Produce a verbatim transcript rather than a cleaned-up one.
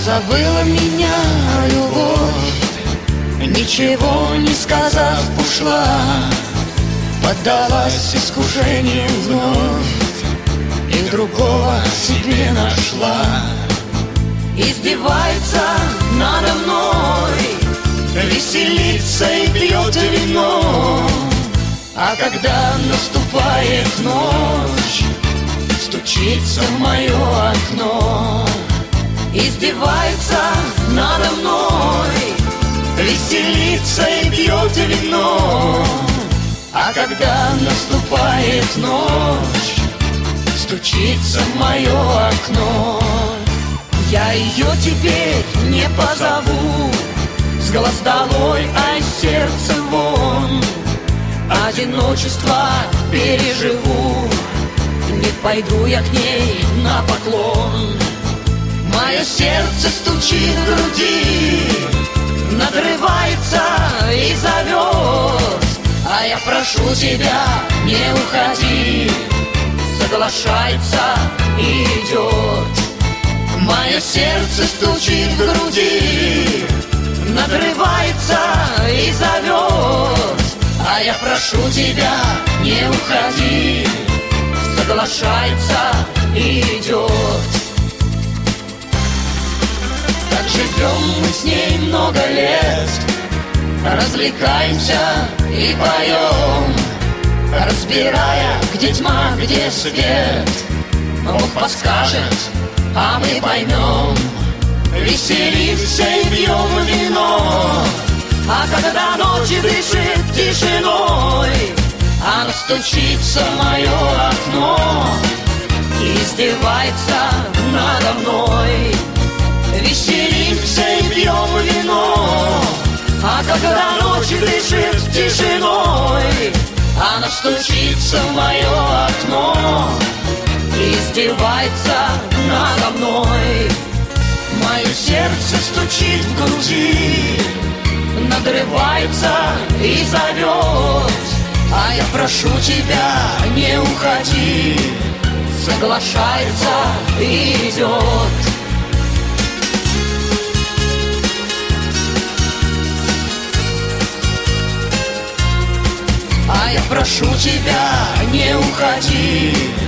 Забыла меня любовь, ничего не сказав, ушла. Поддалась искушению вновь и другого себе нашла. Издевается надо мной, веселится и пьет вино. А когда наступает ночь, стучится в мое окно. Издевается надо мной, веселится и пьет вино. А когда наступает ночь, стучится в мое окно. Я ее теперь не позову, с глаз долой, а из сердца вон. Одиночество переживу, не пойду я к ней на поклон. Мое сердце стучит в груди, надрывается и зовет. А я прошу тебя, не уходи, соглашается и идет. Мое сердце стучит в груди, надрывается и зовет. А я прошу тебя, не уходи, соглашается и идет. Так живем мы с ней много лет, развлекаемся и поем, разбирая, где тьма, где свет. Бог подскажет, а мы поймем, веселимся и пьем вино. А когда ночь дышит тишиной, она стучится в мое окно и издевается надо мной. Веселимся и пьем вино. А когда ночь дышит тишиной, она стучится в мое окно и издевается надо мной. Мое сердце стучит в груди, надрывается и зовет. А я прошу тебя, не уходи, соглашается и идет. А я прошу тебя, не уходи,